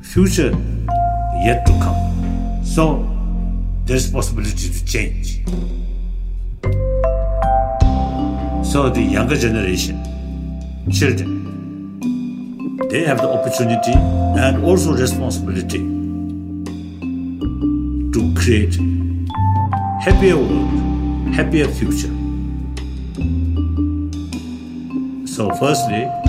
future yet to come. So there's possibility to change. So the younger generation, children, they have the opportunity and also responsibility to create happier world, happier future. So firstly,